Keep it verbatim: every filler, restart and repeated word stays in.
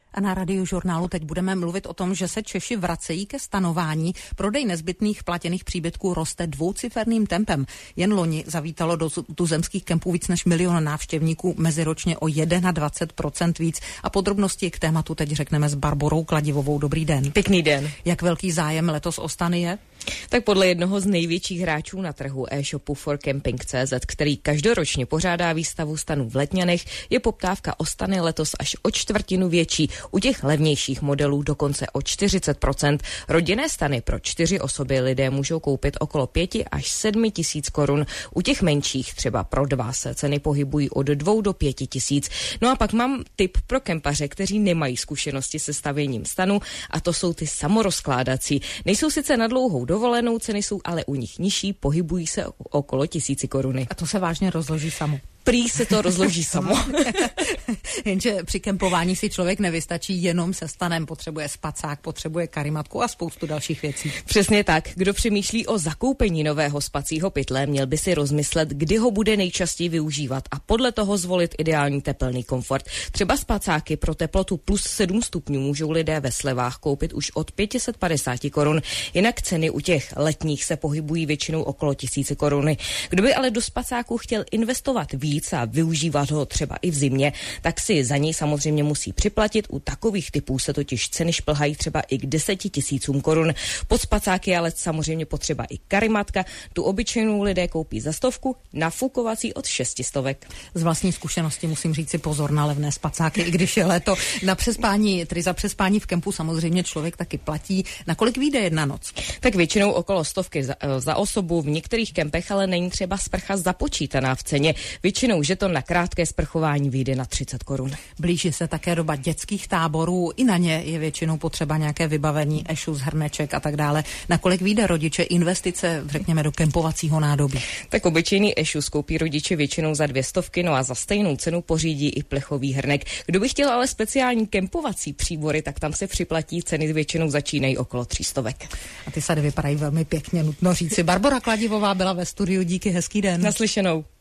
A na Radiožurnálu teď budeme mluvit o tom, že se Češi vracejí ke stanování. Prodej nezbytných platěných příbytků roste dvouciferným tempem. Jen loni zavítalo do tuzemských kempů víc než milion návštěvníků, meziročně o dvacet jedna procent víc. A podrobnosti k tématu teď řekneme s Barborou Kladivovou. Dobrý den. Pěkný den. Jak velký zájem letos o stany je? Tak podle jednoho z největších hráčů na trhu e-shopu for camping tečka cé zet, který každoročně pořádá výstavu stanů v Letňanech, je poptávka o stany letos až o čtvrtinu větší. U těch levnějších modelů dokonce o čtyřicet procent. Rodinné stany pro čtyři osoby lidé můžou koupit okolo pěti až sedmi tisíc korun. U těch menších, třeba pro dva, se ceny pohybují od dvou do pěti tisíc. No a pak mám tip pro kempaře, kteří nemají zkušenosti se stavěním stanu, a to jsou ty samorozkládací. Nejsou sice na dlouhou dovolenou, ceny jsou ale u nich nižší, pohybují se okolo tisíci koruny. A to se vážně rozloží samo. Prý se to rozloží samo. Jenže při kempování si člověk nevystačí jenom se stanem, potřebuje spacák, potřebuje karimatku a spoustu dalších věcí. Přesně tak. Kdo přemýšlí o zakoupení nového spacího pytle, měl by si rozmyslet, kdy ho bude nejčastěji využívat a podle toho zvolit ideální tepelný komfort. Třeba spacáky pro teplotu plus sedm stupňů můžou lidé ve slevách koupit už od pět set padesát korun. Jinak ceny u těch letních se pohybují většinou okolo tisíce koruny. Kdo by ale do spacáku chtěl investovat víc a využívat ho třeba i v zimě, tak si za něj samozřejmě musí připlatit. U takových typů se totiž ceny šplhají třeba i k deseti tisícům korun. Pod spacáky ale samozřejmě potřeba i karimatka. Tu obyčejnou lidé koupí za stovku, nafukovací od šesti stovek. Z vlastní zkušenosti musím říct si pozor na levné spacáky, i když je léto. Na přespání, tedy za přespání v kempu samozřejmě člověk taky platí. Na kolik vyjde jedna noc? Tak většinou okolo stovky za, za osobu, v některých kempech ale není třeba sprcha započítaná v ceně. Většinou že to na krátké sprchování vyjde na třicet korun. Blíží se také doba dětských táborů, i na ně je většinou potřeba nějaké vybavení, ešus, hrneček a tak dále. Nakolik vyjde rodiče investice, řekněme, do kempovacího nádobí? Tak obyčejný ešus koupí rodiče většinou za dvě stovky, no a za stejnou cenu pořídí i plechový hrnek. Kdo by chtěl ale speciální kempovací příbory, tak tam se připlatí, ceny většinou začínají okolo tří stovek. A ty sady vypadají velmi pěkně, nutno říci. Barbora Kladivová byla ve studiu, díky, hezký den. Naslyšenou.